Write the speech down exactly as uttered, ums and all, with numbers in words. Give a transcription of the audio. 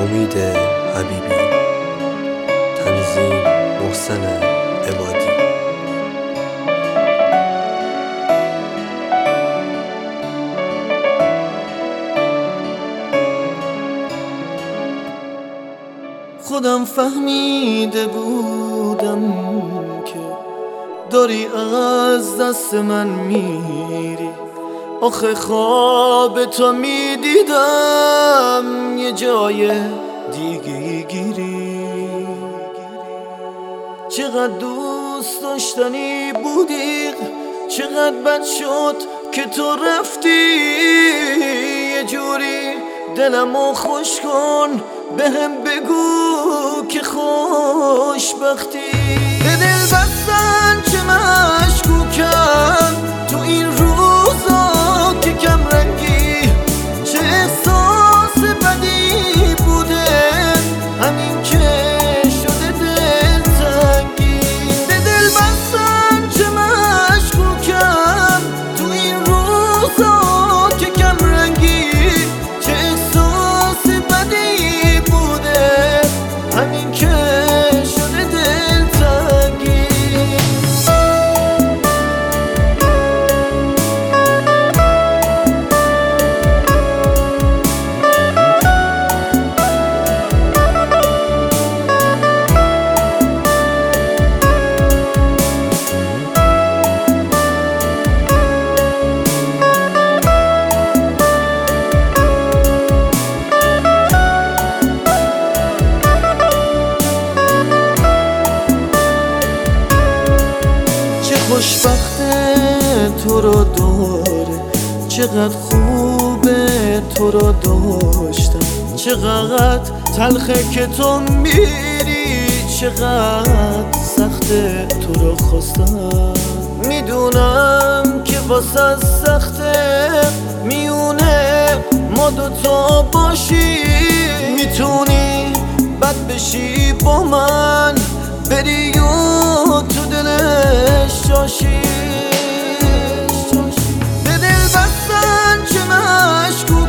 امید حبیبی، تنظیم محسن عبادی. خودم فهمیده بودم که داری از دست من میری، آخه خواب تو میدیدم یه جای دیگه گیری. چقدر دوست داشتنی بودی، چقدر بد شد که تو رفتی. یه جوری دلمو خوش کن، بهم بگو که خوشبختی. به دل بستن چه مشکوکم تو این روزا که کم رنگی، چه احساس بدی بوده همین که شده دلتنگی. به دل بستن چه مشکوکم تو این روزا که کم رنگی، چه احساس بدی بوده همین که شده دلتنگی. خوشبخته تو رو داره، چقدر خوبه تو رو داشتم، چقدر تلخه که تو میری، چقدر سخته تو رو خواستم. میدونم که واسه سخته میونه ما دوتا باشی، میتونی بد بشی با من، بری و تو دلش جاشی. به دل بستن چه مشکوک